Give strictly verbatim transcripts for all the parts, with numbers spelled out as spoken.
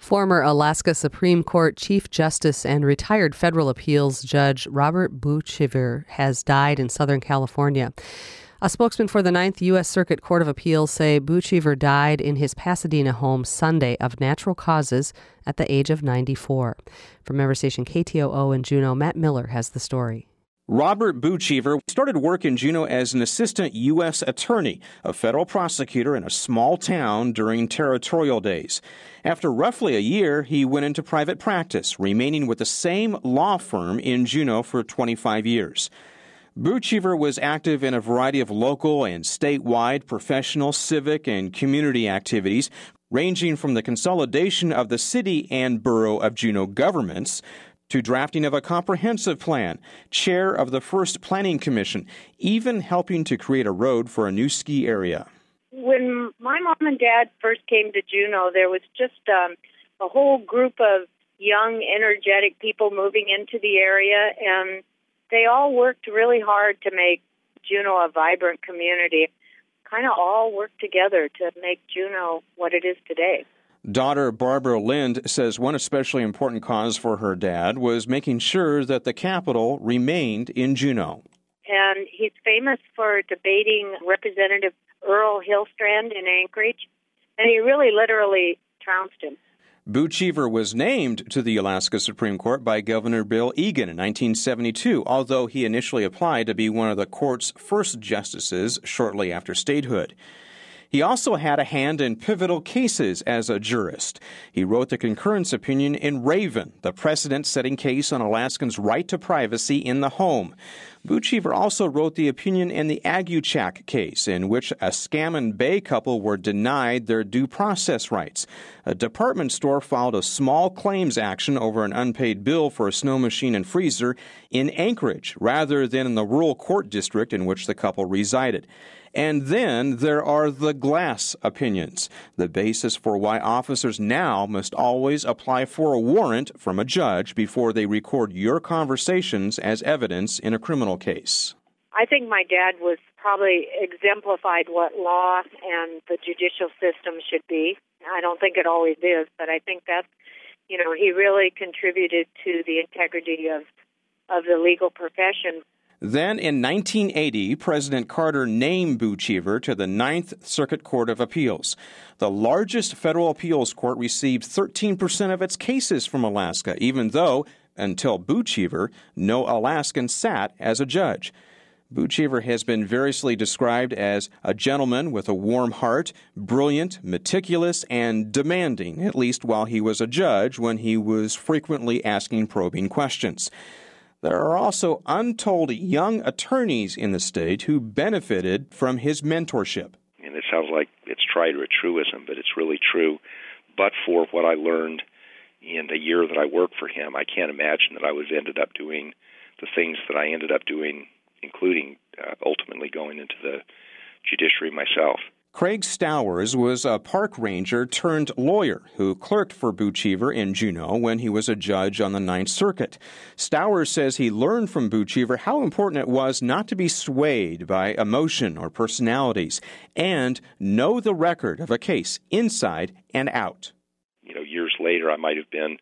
Former Alaska Supreme Court Chief Justice and retired federal appeals judge Robert Buchiver has died in Southern California. A spokesman for the Ninth U S Circuit Court of Appeals say Buchiver died in his Pasadena home Sunday of natural causes at the age of ninety-four. From member station K T O O in Juneau, Matt Miller has the story. Robert Buchiver started work in Juneau as an assistant U S attorney, a federal prosecutor in a small town during territorial days. After roughly a year, he went into private practice, remaining with the same law firm in Juneau for twenty-five years. Buchiver was active in a variety of local and statewide professional, civic, and community activities, ranging from the consolidation of the city and borough of Juneau governments to drafting of a comprehensive plan, chair of the first planning commission, even helping to create a road for a new ski area. When my mom and dad first came to Juneau, there was just um, a whole group of young, energetic people moving into the area, and they all worked really hard to make Juneau a vibrant community, kind of all worked together to make Juneau what it is today. Daughter Barbara Lind says one especially important cause for her dad was making sure that the capital remained in Juneau. And he's famous for debating Representative Earl Hillstrand in Anchorage, and he really literally trounced him. Buchiver was named to the Alaska Supreme Court by Governor Bill Egan in nineteen seventy-two, although he initially applied to be one of the court's first justices shortly after statehood. He also had a hand in pivotal cases as a jurist. He wrote the concurrence opinion in Raven, the precedent-setting case on Alaskans' right to privacy in the home. Buchiver also wrote the opinion in the Aguchak case, in which a Scammon Bay couple were denied their due process rights. A department store filed a small claims action over an unpaid bill for a snow machine and freezer in Anchorage, rather than in the rural court district in which the couple resided. And then there are the Glass opinions, the basis for why officers now must always apply for a warrant from a judge before they record your conversations as evidence in a criminal case. I think my dad was probably exemplified what law and the judicial system should be. I don't think it always is, but I think that, you know, he really contributed to the integrity of, of the legal profession. Then, in nineteen eighty, President Carter named Buchiver to the Ninth Circuit Court of Appeals. The largest federal appeals court received thirteen percent of its cases from Alaska, even though, until Buchiver, no Alaskan sat as a judge. Buchiver has been variously described as a gentleman with a warm heart, brilliant, meticulous, and demanding, at least while he was a judge, when he was frequently asking probing questions. There are also untold young attorneys in the state who benefited from his mentorship. And it sounds like it's trite or a truism, but it's really true. But for what I learned in the year that I worked for him, I can't imagine that I would have ended up doing the things that I ended up doing, including uh, ultimately going into the judiciary myself. Craig Stowers was a park ranger turned lawyer who clerked for Buchiver in Juneau when he was a judge on the Ninth Circuit. Stowers says he learned from Buchiver how important it was not to be swayed by emotion or personalities and know the record of a case inside and out. You know, years later, I might have been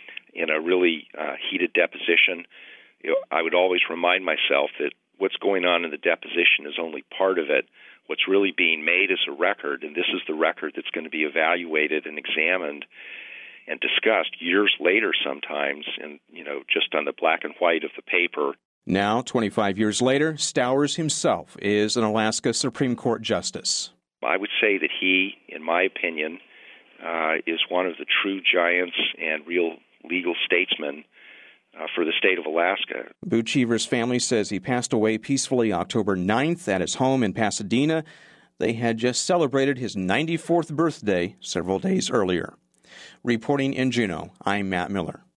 in a really uh, heated deposition. You know, I would always remind myself that what's going on in the deposition is only part of it. What's really being made is a record, and this is the record that's going to be evaluated and examined and discussed years later sometimes, and, you know, just on the black and white of the paper. Now, twenty-five years later, Stowers himself is an Alaska Supreme Court justice. I would say that he, in my opinion, uh, is one of the true giants and real legal statesmen Uh, for the state of Alaska. Buchiver's family says he passed away peacefully October ninth at his home in Pasadena. They had just celebrated his ninety-fourth birthday several days earlier. Reporting in Juneau, I'm Matt Miller.